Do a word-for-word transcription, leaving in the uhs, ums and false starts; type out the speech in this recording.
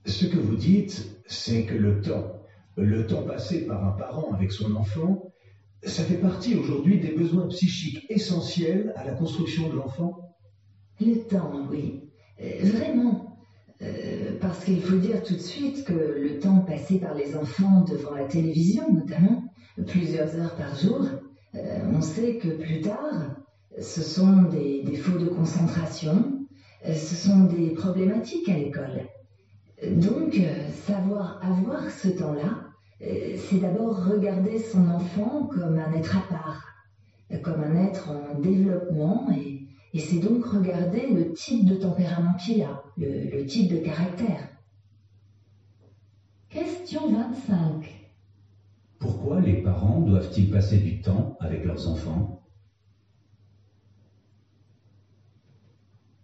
Ce que vous dites, c'est que le temps, le temps passé par un parent avec son enfant, ça fait partie aujourd'hui des besoins psychiques essentiels à la construction de l'enfant? Le temps, oui. Euh, vraiment. Euh, parce qu'il faut dire tout de suite que le temps passé par les enfants devant la télévision, notamment, plusieurs heures par jour, euh, on sait que plus tard, ce sont des défauts de concentration, euh, ce sont des problématiques à l'école. Donc, euh, savoir avoir ce temps-là, euh, c'est d'abord regarder son enfant comme un être à part, euh, comme un être en développement, et, et c'est donc regarder le type de tempérament qu'il a, le, le type de caractère. Question vingt-cinq. Pourquoi les parents doivent-ils passer du temps avec leurs enfants?